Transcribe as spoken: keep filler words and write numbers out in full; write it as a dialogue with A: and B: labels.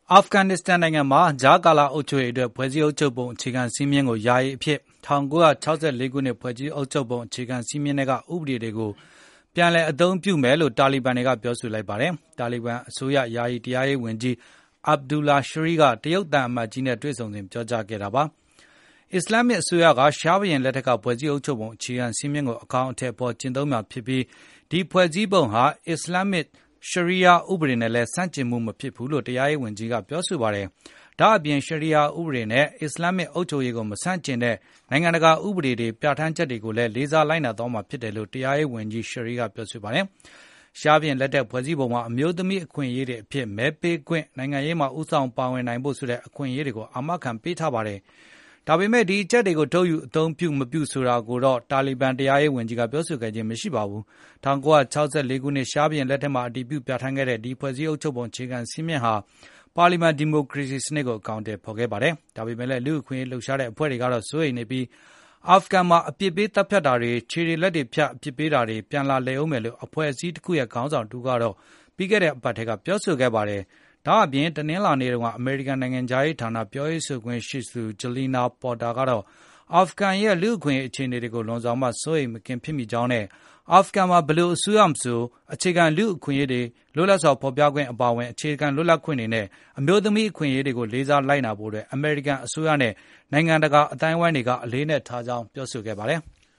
A: အာဖဂန်နစ္စတန်နိုင်ငံမှာကြားကာလအုပ်ချုပ်ရေးအတွက်ဖွဲ့စည်းအုပ်ချုပ်ပုံအခြေခံစည်းမျဉ်းကိုယာယီအဖြစ်၁၉၆၄ ခုနှစ်ဖွဲ့စည်းအုပ်ချုပ်ပုံအခြေခံစည်းမျဉ်းတွေကဥပဒေတွေကိုပြန်လည်အသုံးပြုမယ်လို့တာလီဘန်တွေကပြောဆိုလိုက်ပါတယ်။တာလီဘန်အစိုးရယာယီတရားရေးဝန်ကြီးအဗ်ဒူလာရှရီကတရုတ်သံအမတ်ကြီးနဲ့တွေ့ဆုံစဉ်ပြောကြားခဲ့တာပါ။အစ္စလာမ်အစိုးရကရှားဘုရင်လက်ထက်ကဖွဲ့စည်းအုပ်ချုပ်ပုံအခြေခံစည်းမျဉ်းကိုအကောင်အထည်ပေါ်ကျင့်သုံးမှာဖြစ်ပြီးဒီဖွဲ့စည်းပုံဟာအစ္စလာမ်ရှရီယာဥပဒေနဲ့လည်းဆန့်ကျင်မှုမဖြစ်ဘူးလို့တရားရေးဝန်ကြီးကပြောဆိုပါတယ်။ဒါ့အပြင်ရှရီယာဥပဒေနဲ့အစ္စလာမ်အုပ်ချုပ်ရေးကိုမဆန့်ကျင်တဲ့နိုင်ငံတကာဥပဒေတွေပြဋ္ဌာန်းချက်တွေကိုလည်းလေးစားလိုက်နာသွားမှာဖြစ်တယ်လို့တရားရေးဝန်ကြီးရှရီကပြောဆိုပါတယ်။ရှားဘုရင်လက်ထက်ဖွဲ့စည်းပုံမှာအမျိုးသမီးအခွင့်အရေးတွေအဖြစ်မဲပေးခွင့်နိုင်ငံရေးမှာဥဆောင်ပါဝင်နိုင်ဖို့ဆိုတဲ့အခွင့်အရေးတွေကိုအာမခံပေးထားပါတယ်။ဒါပေမဲ့ဒီအချက်တွေကိုထုတ်ယူအသုံးပြုမပြုဆိုတာကိုတော့တာလီဘန်တရားရေးဝန်ကြီးကပြောဆိုခဲ့ခြင်းမရှိပါဘူး။၁၉၆၄ ခုနှစ်ရှားဘုရင်လက်ထက်မှာအတည်ပြုပြဋ္ဌာန်းခဲ့တဲ့ဒီဖွဲ့စည်းအုပ်ချုပ်ပုံအခြေခံစည်းမျဉ်းဟာပါလီမန်ဒီမိုကရေစီစနစ်ကိုအကောင်အထည်ဖော်ခဲ့ပါတယ်။ဒါပေမဲ့လည်းလူ့အခွင့်အရေးလှုပ်ရှားတဲ့အဖွဲ့တွေကတော့စိုးရိမ်နေပြီးအာဖဂန်မှာအပြစ်ပေးတပ်ဖြတ်တာတွေခြေတွေလက်တွေဖြတ်အပြစ်ပေးတာတွေပြန်လာလည်အောင်မယ်လို့အဖွဲ့အစည်းတစ်ခုရဲ့ခေါင်းဆောင်တူကတော့ပြီးခဲ့တဲ့အပတ်ထဲကပြောဆိုခဲ့ပါတယ်။ဒါအပြင်တနင်္လာနေ့တုန်းကအမေရိကန်နိုင်ငံသားရေးဌာနပြောရေးဆိုခွင့်ရှိသူဂျလီနာပေါ်တာကတော့အာဖဂန်ရဲ့လူ့အခွင့်အရေးအခြေအနေတွေကိုလွန်စွာမှစိုးရိမ်မကင်းဖြစ်မိကြောင်းနဲ့အာဖဂန်မှာဘယ်လိုအစိုးရမဆိုအခြေခံလူ့အခွင့်အရေးတွေလွတ်လပ်စွာဖော်ပြခွင့်အပါအဝင်အခြေခံလွတ်လပ်ခွင့်တွေနဲ့အမျိုးသမီးအခွင့်အရေးတွေကိုလေးစားလိုက်နာဖို့အတွက်အမေရိကန်အစိုးရနဲ့နိုင်ငံတကာအတိုင်းအဝိုင်းတွေကအလေးနက်ထားကြောင်းပြောဆိုခဲ့ပါတယ်။